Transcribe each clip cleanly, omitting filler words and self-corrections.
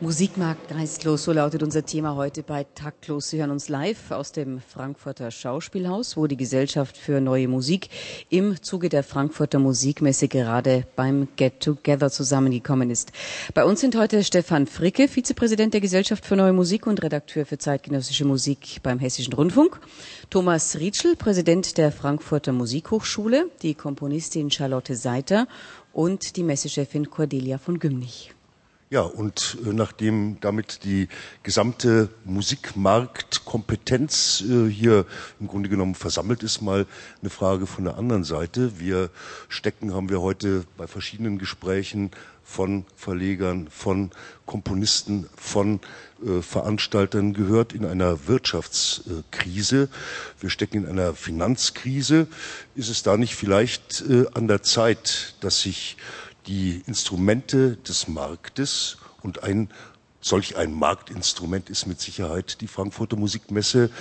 Musikmarkt restlos, so lautet unser Thema heute bei Taktlos. Sie hören uns live aus dem Frankfurter Schauspielhaus, wo die Gesellschaft für neue Musik im Zuge der Frankfurter Musikmesse gerade beim Get Together zusammengekommen ist. Bei uns sind heute Stefan Fricke, Vizepräsident der Gesellschaft für neue Musik und Redakteur für zeitgenössische Musik beim Hessischen Rundfunk, Thomas Rietschel, Präsident der Frankfurter Musikhochschule, die Komponistin Charlotte Seiter und die Messechefin Cordelia von Gümnich. Ja, und nachdem damit die gesamte Musikmarktkompetenz hier im Grunde genommen versammelt ist, mal eine Frage von der anderen Seite. Haben wir heute bei verschiedenen Gesprächen von Verlegern, von Komponisten, von Veranstaltern gehört, in einer Wirtschaftskrise. Wir stecken in einer Finanzkrise. Ist es da nicht vielleicht an der Zeit, dass sich die Instrumente des Marktes und solch ein Marktinstrument ist mit Sicherheit die Frankfurter Musikmesse,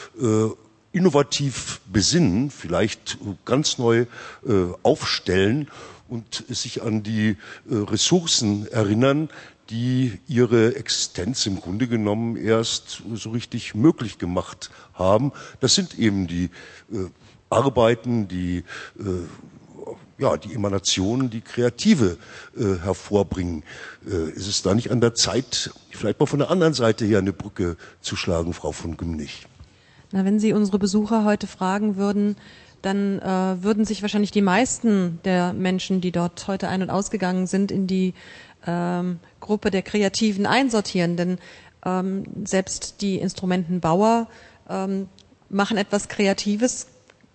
innovativ besinnen, vielleicht ganz neu aufstellen und sich an die Ressourcen erinnern, die ihre Existenz im Grunde genommen erst so richtig möglich gemacht haben. Das sind eben die Arbeiten, die Emanationen, die Kreative hervorbringen. Ist es da nicht an der Zeit, vielleicht mal von der anderen Seite her eine Brücke zu schlagen, Frau von Gümnich? Na, wenn Sie unsere Besucher heute fragen würden, dann würden sich wahrscheinlich die meisten der Menschen, die dort heute ein- und ausgegangen sind, in die Gruppe der Kreativen einsortieren. Denn selbst die Instrumentenbauer machen etwas Kreatives.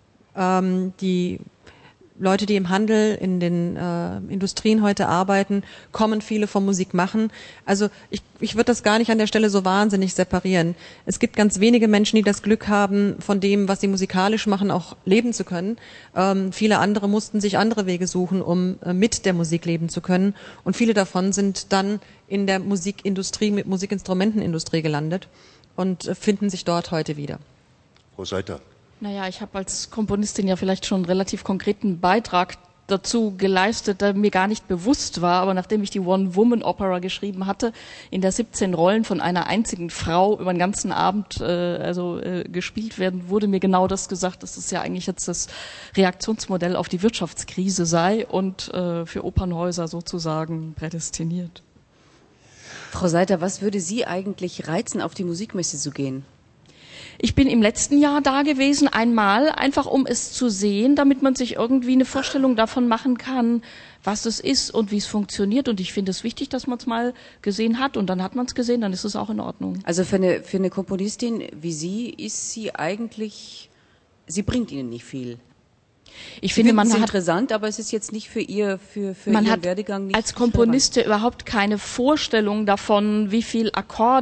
Die Leute, die im Handel, in den Industrien heute arbeiten, kommen viele vom Musikmachen. Also ich würde das gar nicht an der Stelle so wahnsinnig separieren. Es gibt ganz wenige Menschen, die das Glück haben, von dem, was sie musikalisch machen, auch leben zu können. Viele andere mussten sich andere Wege suchen, um mit der Musik leben zu können. Und viele davon sind dann in der Musikindustrie, mit Musikinstrumentenindustrie gelandet und finden sich dort heute wieder. Frau Seiter. Naja, ich habe als Komponistin ja vielleicht schon einen relativ konkreten Beitrag dazu geleistet, der mir gar nicht bewusst war, aber nachdem ich die One-Woman-Opera geschrieben hatte, in der 17 Rollen von einer einzigen Frau über den ganzen Abend gespielt werden, wurde mir genau das gesagt, dass es ja eigentlich jetzt das Reaktionsmodell auf die Wirtschaftskrise sei und für Opernhäuser sozusagen prädestiniert. Frau Seiter, was würde Sie eigentlich reizen, auf die Musikmesse zu gehen? Ich bin im letzten Jahr da gewesen, einmal, einfach um es zu sehen, damit man sich irgendwie eine Vorstellung davon machen kann, was es ist und wie es funktioniert. Und ich finde es wichtig, dass man es mal gesehen hat. Und dann hat man es gesehen, dann ist es auch in Ordnung. Also für eine Komponistin wie Sie ist sie bringt Ihnen nicht viel. Ich finde, man ist hat interessant, aber es ist jetzt nicht für Ihren Werdegang nicht als Komponist überhaupt keine Vorstellung davon, wie viel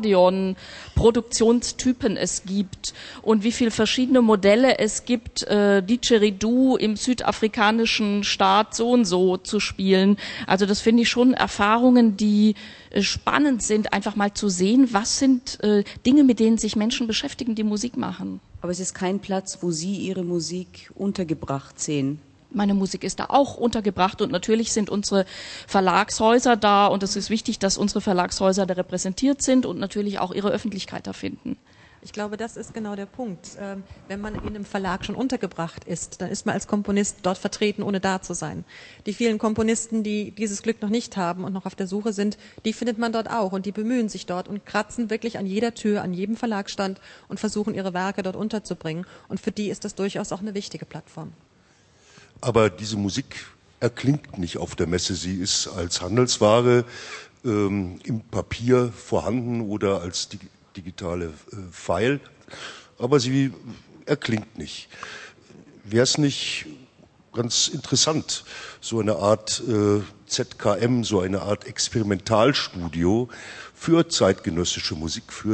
Akkordeon-Produktionstypen es gibt und wie viel verschiedene Modelle es gibt, Didgeridoo im südafrikanischen Staat so und so zu spielen. Also das finde ich schon Erfahrungen, die spannend sind, einfach mal zu sehen, was sind Dinge, mit denen sich Menschen beschäftigen, die Musik machen. Aber es ist kein Platz, wo Sie Ihre Musik untergebracht sehen. Meine Musik ist da auch untergebracht und natürlich sind unsere Verlagshäuser da und es ist wichtig, dass unsere Verlagshäuser da repräsentiert sind und natürlich auch ihre Öffentlichkeit da finden. Ich glaube, das ist genau der Punkt. Wenn man in einem Verlag schon untergebracht ist, dann ist man als Komponist dort vertreten, ohne da zu sein. Die vielen Komponisten, die dieses Glück noch nicht haben und noch auf der Suche sind, die findet man dort auch und die bemühen sich dort und kratzen wirklich an jeder Tür, an jedem Verlagsstand und versuchen, ihre Werke dort unterzubringen. Und für die ist das durchaus auch eine wichtige Plattform. Aber diese Musik erklingt nicht auf der Messe. Sie ist als Handelsware im Papier vorhanden oder als digitale File, aber sie erklingt nicht. Wäre es nicht ganz interessant, so eine Art ZKM, so eine Art Experimentalstudio für zeitgenössische Musik, für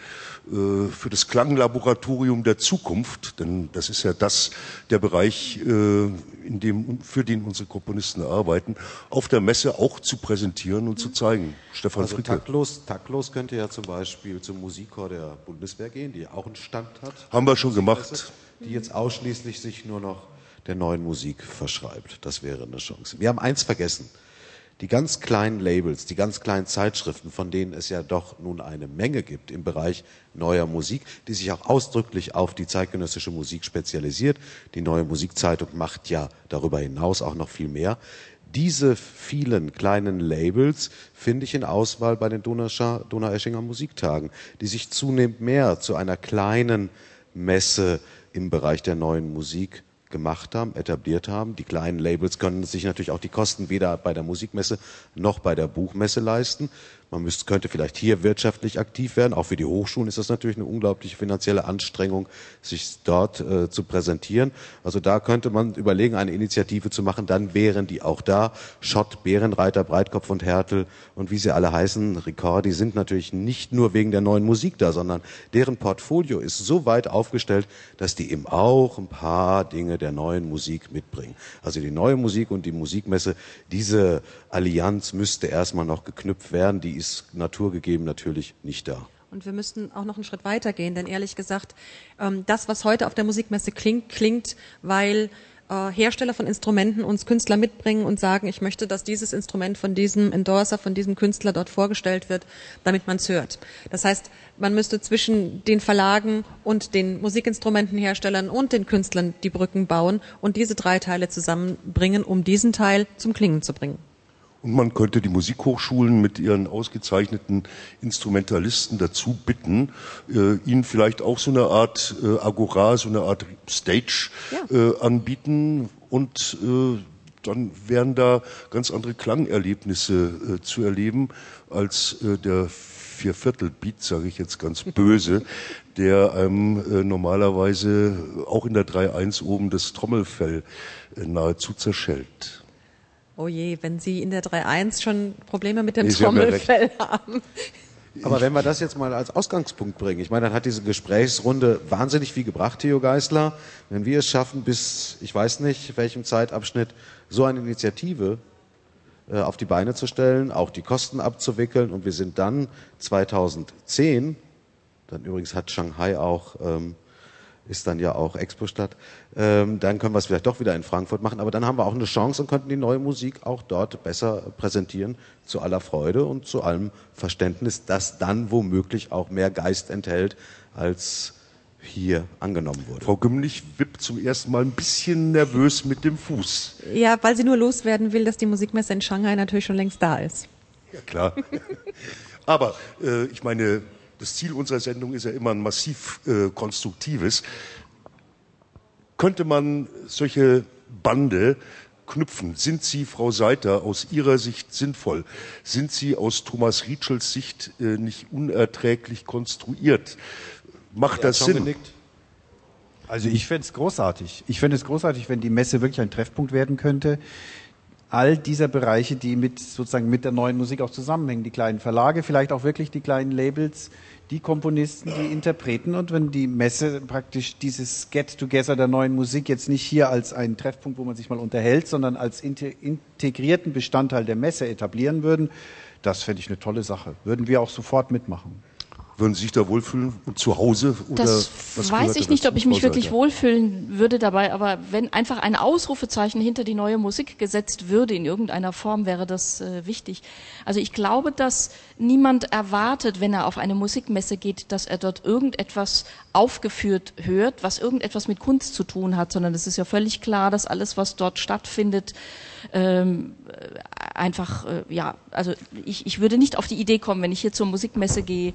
das Klanglaboratorium der Zukunft, denn das ist ja der Bereich, für den unsere Komponisten arbeiten, auf der Messe auch zu präsentieren und zu zeigen. Stefan Fricke. Taktlos könnte ja zum Beispiel zum Musikchor der Bundeswehr gehen, die auch einen Stand hat. Haben wir schon gemacht. Die jetzt ausschließlich sich nur noch der neuen Musik verschreibt. Das wäre eine Chance. Wir haben eins vergessen. Die ganz kleinen Labels, die ganz kleinen Zeitschriften, von denen es ja doch nun eine Menge gibt im Bereich neuer Musik, die sich auch ausdrücklich auf die zeitgenössische Musik spezialisiert. Die Neue Musikzeitung macht ja darüber hinaus auch noch viel mehr. Diese vielen kleinen Labels finde ich in Auswahl bei den Donaueschinger Musiktagen, die sich zunehmend mehr zu einer kleinen Messe im Bereich der neuen Musik gemacht haben, etabliert haben. Die kleinen Labels können sich natürlich auch die Kosten weder bei der Musikmesse noch bei der Buchmesse leisten. Man könnte vielleicht hier wirtschaftlich aktiv werden. Auch für die Hochschulen ist das natürlich eine unglaubliche finanzielle Anstrengung, sich dort zu präsentieren. Also da könnte man überlegen, eine Initiative zu machen. Dann wären die auch da. Schott, Bärenreiter, Breitkopf und Härtel und wie sie alle heißen, Ricordi, sind natürlich nicht nur wegen der neuen Musik da, sondern deren Portfolio ist so weit aufgestellt, dass die eben auch ein paar Dinge der neuen Musik mitbringen. Also die neue Musik und die Musikmesse, diese Allianz müsste erstmal noch geknüpft werden. Die ist naturgegeben natürlich nicht da. Und wir müssten auch noch einen Schritt weiter gehen, denn ehrlich gesagt, das, was heute auf der Musikmesse klingt, weil Hersteller von Instrumenten uns Künstler mitbringen und sagen, ich möchte, dass dieses Instrument von diesem Endorser, von diesem Künstler dort vorgestellt wird, damit man es hört. Das heißt, man müsste zwischen den Verlagen und den Musikinstrumentenherstellern und den Künstlern die Brücken bauen und diese drei Teile zusammenbringen, um diesen Teil zum Klingen zu bringen. Und man könnte die Musikhochschulen mit ihren ausgezeichneten Instrumentalisten dazu bitten, ihnen vielleicht auch so eine Art Agora, so eine Art Stage anbieten und dann wären da ganz andere Klangerlebnisse zu erleben als der Vierviertelbeat, sage ich jetzt ganz böse, der einem normalerweise auch in der 3/1 oben das Trommelfell nahezu zerschellt. Oh je, wenn Sie in der 3/1 schon Probleme mit dem Trommelfell haben. Aber wenn wir das jetzt mal als Ausgangspunkt bringen, ich meine, dann hat diese Gesprächsrunde wahnsinnig viel gebracht, Theo Geisler. Wenn wir es schaffen, bis, ich weiß nicht, welchem Zeitabschnitt, so eine Initiative auf die Beine zu stellen, auch die Kosten abzuwickeln und wir sind dann 2010, dann übrigens hat Shanghai auch ist dann ja auch Expo-Stadt, dann können wir es vielleicht doch wieder in Frankfurt machen, aber dann haben wir auch eine Chance und könnten die neue Musik auch dort besser präsentieren, zu aller Freude und zu allem Verständnis, das dann womöglich auch mehr Geist enthält, als hier angenommen wurde. Frau Gümlich wippt zum ersten Mal ein bisschen nervös mit dem Fuß. Ja, weil sie nur loswerden will, dass die Musikmesse in Shanghai natürlich schon längst da ist. Ja, klar. Aber ich meine, das Ziel unserer Sendung ist ja immer ein massiv konstruktives. Könnte man solche Bande knüpfen? Sind sie, Frau Seiter, aus Ihrer Sicht sinnvoll? Sind sie aus Thomas Rietschels Sicht nicht unerträglich konstruiert? Macht das Sinn? Genickt. Also ich fände es großartig. Ich fände es großartig, wenn die Messe wirklich ein Treffpunkt werden könnte. All dieser Bereiche, die sozusagen mit der neuen Musik auch zusammenhängen, die kleinen Verlage, vielleicht auch wirklich die kleinen Labels, die Komponisten, die Interpreten, und wenn die Messe praktisch dieses Get-Together der neuen Musik jetzt nicht hier als einen Treffpunkt, wo man sich mal unterhält, sondern als integrierten Bestandteil der Messe etablieren würden, das fände ich eine tolle Sache. Würden wir auch sofort mitmachen. Würden Sie sich da wohlfühlen und zu Hause? Oder das was weiß ich nicht, ob ich mich wirklich Seiter? wohlfühlen würde dabei, aber wenn einfach ein Ausrufezeichen hinter die neue Musik gesetzt würde in irgendeiner Form, wäre das wichtig. Also ich glaube, dass niemand erwartet, wenn er auf eine Musikmesse geht, dass er dort irgendetwas aufgeführt hört, was irgendetwas mit Kunst zu tun hat, sondern es ist ja völlig klar, dass alles, was dort stattfindet, einfach, also ich würde nicht auf die Idee kommen, wenn ich hier zur Musikmesse gehe,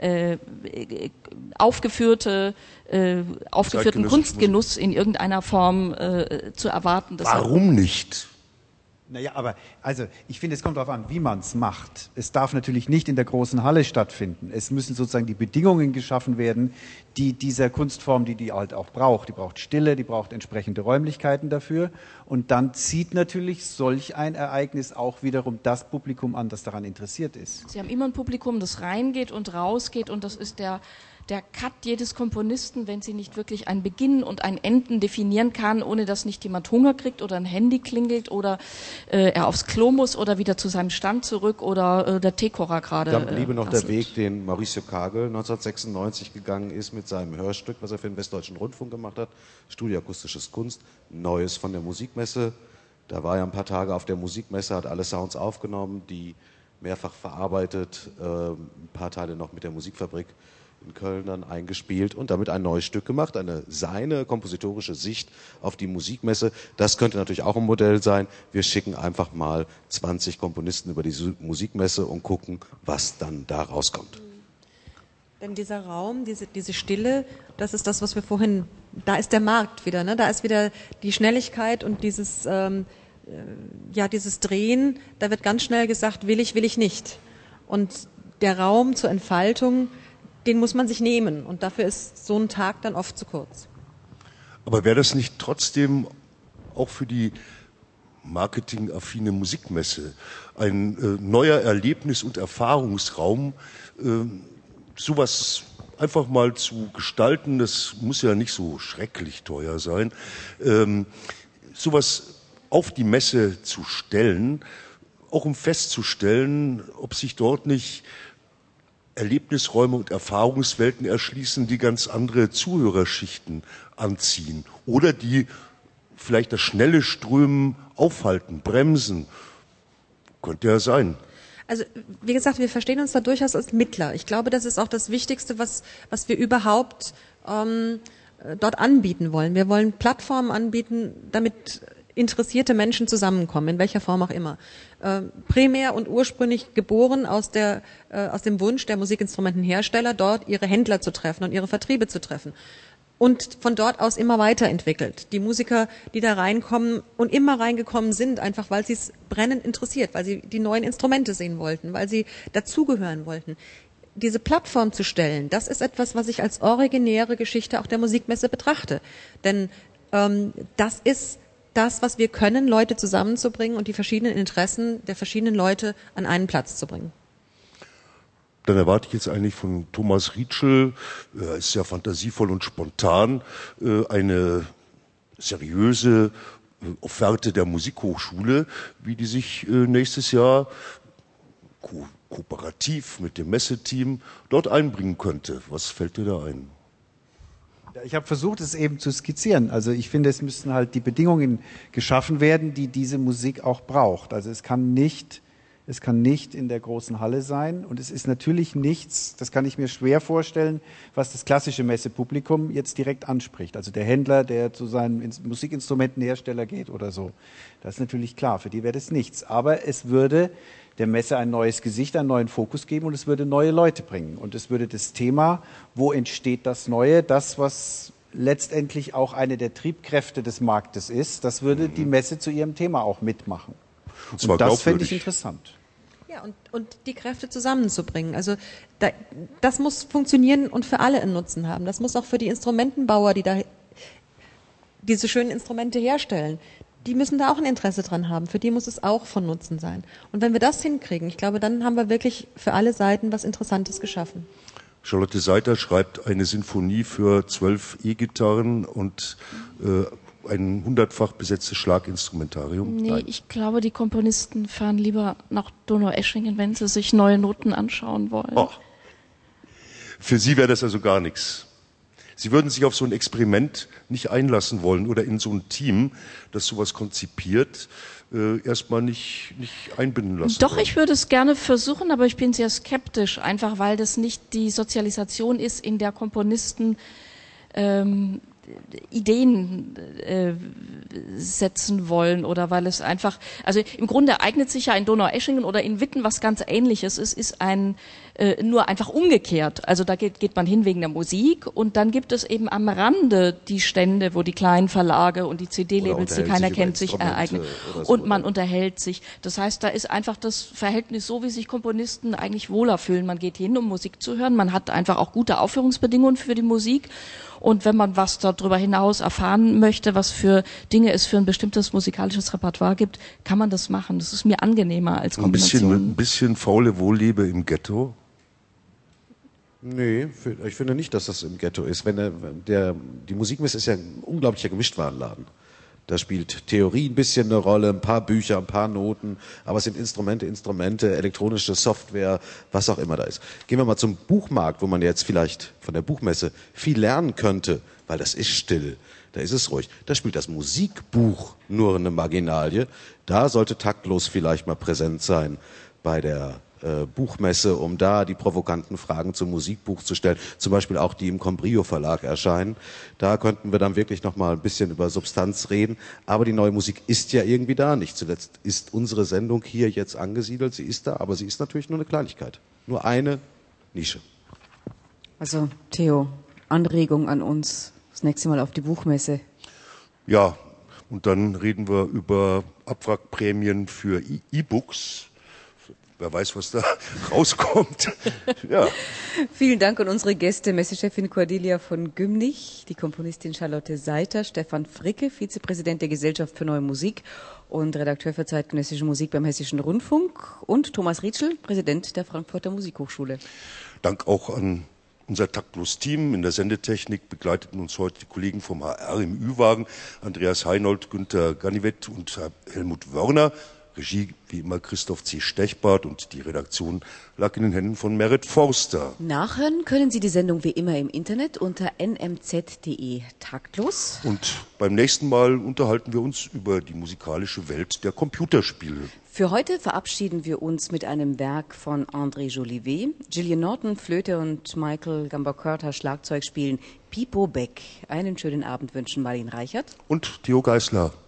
aufgeführten Kunstgenuss in irgendeiner Form zu erwarten. Warum nicht? Naja, aber also ich finde, es kommt darauf an, wie man es macht. Es darf natürlich nicht in der großen Halle stattfinden. Es müssen sozusagen die Bedingungen geschaffen werden, die dieser Kunstform, die halt auch braucht. Die braucht Stille, die braucht entsprechende Räumlichkeiten dafür. Und dann zieht natürlich solch ein Ereignis auch wiederum das Publikum an, das daran interessiert ist. Sie haben immer ein Publikum, das reingeht und rausgeht, und das ist der Cut jedes Komponisten, wenn sie nicht wirklich einen Beginn und ein Enden definieren kann, ohne dass nicht jemand Hunger kriegt oder ein Handy klingelt oder er aufs Klo muss oder wieder zu seinem Stand zurück oder der Teekocher gerade. Dann bliebe noch der Weg, den Mauricio Kagel 1996 gegangen ist mit seinem Hörstück, was er für den Westdeutschen Rundfunk gemacht hat, Studioakustisches Kunst, Neues von der Musikmesse, Da war er ein paar Tage auf der Musikmesse, hat alle Sounds aufgenommen, die mehrfach verarbeitet, ein paar Teile noch mit der Musikfabrik in Köln dann eingespielt und damit ein neues Stück gemacht, seine kompositorische Sicht auf die Musikmesse. Das könnte natürlich auch ein Modell sein. Wir schicken einfach mal 20 Komponisten über die Musikmesse und gucken, was dann da rauskommt. Denn dieser Raum, diese Stille, das ist das, was wir vorhin, da ist der Markt wieder, ne? Da ist wieder die Schnelligkeit und dieses Drehen, da wird ganz schnell gesagt, will ich nicht. Und der Raum zur Entfaltung, den muss man sich nehmen. Und dafür ist so ein Tag dann oft zu kurz. Aber wäre das nicht trotzdem auch für die marketingaffine Musikmesse ein neuer Erlebnis- und Erfahrungsraum, sowas einfach mal zu gestalten? Das muss ja nicht so schrecklich teuer sein. Sowas auf die Messe zu stellen, auch um festzustellen, ob sich dort nicht Erlebnisräume und Erfahrungswelten erschließen, die ganz andere Zuhörerschichten anziehen oder die vielleicht das schnelle Strömen aufhalten, bremsen. Könnte ja sein. Also wie gesagt, wir verstehen uns da durchaus als Mittler. Ich glaube, das ist auch das Wichtigste, was wir überhaupt dort anbieten wollen. Wir wollen Plattformen anbieten, damit interessierte Menschen zusammenkommen, in welcher Form auch immer. Primär und ursprünglich geboren aus dem Wunsch der Musikinstrumentenhersteller, dort ihre Händler zu treffen und ihre Vertriebe zu treffen. Und von dort aus immer weiterentwickelt. Die Musiker, die da reinkommen und immer reingekommen sind, einfach weil sie es brennend interessiert, weil sie die neuen Instrumente sehen wollten, weil sie dazugehören wollten. Diese Plattform zu stellen, das ist etwas, was ich als originäre Geschichte auch der Musikmesse betrachte. Denn das ist das, was wir können, Leute zusammenzubringen und die verschiedenen Interessen der verschiedenen Leute an einen Platz zu bringen. Dann erwarte ich jetzt eigentlich von Thomas Rietschel, er ist ja fantasievoll und spontan, eine seriöse Offerte der Musikhochschule, wie die sich nächstes Jahr kooperativ mit dem Messeteam dort einbringen könnte. Was fällt dir da ein? Ich habe versucht, es eben zu skizzieren. Also ich finde, es müssen halt die Bedingungen geschaffen werden, die diese Musik auch braucht. Also es kann nicht in der großen Halle sein und es ist natürlich nichts, das kann ich mir schwer vorstellen, was das klassische Messepublikum jetzt direkt anspricht. Also der Händler, der zu seinem Musikinstrumentenhersteller geht oder so. Das ist natürlich klar, für die wäre das nichts. Aber es würde der Messe ein neues Gesicht, einen neuen Fokus geben und es würde neue Leute bringen. Und es würde das Thema, wo entsteht das Neue, das, was letztendlich auch eine der Triebkräfte des Marktes ist, das würde die Messe zu ihrem Thema auch mitmachen. Und das fände ich interessant. Ja, und die Kräfte zusammenzubringen. Also das muss funktionieren und für alle einen Nutzen haben. Das muss auch für die Instrumentenbauer, die da diese schönen Instrumente herstellen, die müssen da auch ein Interesse dran haben. Für die muss es auch von Nutzen sein. Und wenn wir das hinkriegen, ich glaube, dann haben wir wirklich für alle Seiten was Interessantes geschaffen. Charlotte Seiter schreibt eine Sinfonie für 12 E-Gitarren und ein 100-fach besetztes Schlaginstrumentarium. Nee, Nein. ich glaube, die Komponisten fahren lieber nach Donaueschingen, wenn sie sich neue Noten anschauen wollen. Oh. Für Sie wäre das also gar nichts. Sie würden sich auf so ein Experiment nicht einlassen wollen oder in so ein Team, das sowas konzipiert, erstmal nicht einbinden lassen. Doch, wollen. ich würde es gerne versuchen, aber ich bin sehr skeptisch, einfach weil das nicht die Sozialisation ist, in der Komponisten Ideen setzen wollen oder weil es einfach, also im Grunde eignet sich ja in Donaueschingen oder in Witten was ganz Ähnliches. Es ist nur einfach umgekehrt. Also da geht man hin wegen der Musik und dann gibt es eben am Rande die Stände, wo die kleinen Verlage und die CD-Labels, die keiner kennt, sich ereignen. So, und man unterhält sich. Das heißt, da ist einfach das Verhältnis so, wie sich Komponisten eigentlich wohler fühlen. Man geht hin, um Musik zu hören. Man hat einfach auch gute Aufführungsbedingungen für die Musik. Und wenn man was darüber hinaus erfahren möchte, was für Dinge es für ein bestimmtes musikalisches Repertoire gibt, kann man das machen. Das ist mir angenehmer als Kombination. Ein bisschen faule Wohllebe im Ghetto? Nee, ich finde nicht, dass das im Ghetto ist. Die Musikmesse ist ja ein unglaublicher Gemischtwarenladen. Da spielt Theorie ein bisschen eine Rolle, ein paar Bücher, ein paar Noten, aber es sind Instrumente, elektronische Software, was auch immer da ist. Gehen wir mal zum Buchmarkt, wo man jetzt vielleicht von der Buchmesse viel lernen könnte, weil das ist still, da ist es ruhig. Da spielt das Musikbuch nur eine Marginalie. Da sollte Taktlos vielleicht mal präsent sein bei der Buchmesse, um da die provokanten Fragen zum Musikbuch zu stellen, zum Beispiel auch die im Combrio Verlag erscheinen. Da könnten wir dann wirklich noch mal ein bisschen über Substanz reden. Aber die neue Musik ist ja irgendwie da. Nicht zuletzt ist unsere Sendung hier jetzt angesiedelt. Sie ist da, aber sie ist natürlich nur eine Kleinigkeit. Nur eine Nische. Also Theo, Anregung an uns, das nächste Mal auf die Buchmesse. Ja, und dann reden wir über Abwrackprämien für E-Books. Wer weiß, was da rauskommt. Ja. Vielen Dank an unsere Gäste, Messechefin Cordelia von Gümnich, die Komponistin Charlotte Seiter, Stefan Fricke, Vizepräsident der Gesellschaft für Neue Musik und Redakteur für zeitgenössische Musik beim Hessischen Rundfunk, und Thomas Rietschel, Präsident der Frankfurter Musikhochschule. Dank auch an unser Taktlos-Team. In der Sendetechnik begleiteten uns heute die Kollegen vom HR im Ü-Wagen, Andreas Heinold, Günther Ganivet und Helmut Wörner. Regie wie immer Christoph C. Stechbart, und die Redaktion lag in den Händen von Merit Forster. Nachhören können Sie die Sendung wie immer im Internet unter nmz.de taktlos. Und beim nächsten Mal unterhalten wir uns über die musikalische Welt der Computerspiele. Für heute verabschieden wir uns mit einem Werk von André Jolivet. Gillian Norton, Flöte, und Michael Gambacurta, Schlagzeug, spielen Pipo Beck. Einen schönen Abend wünschen Marlene Reichert und Theo Geisler.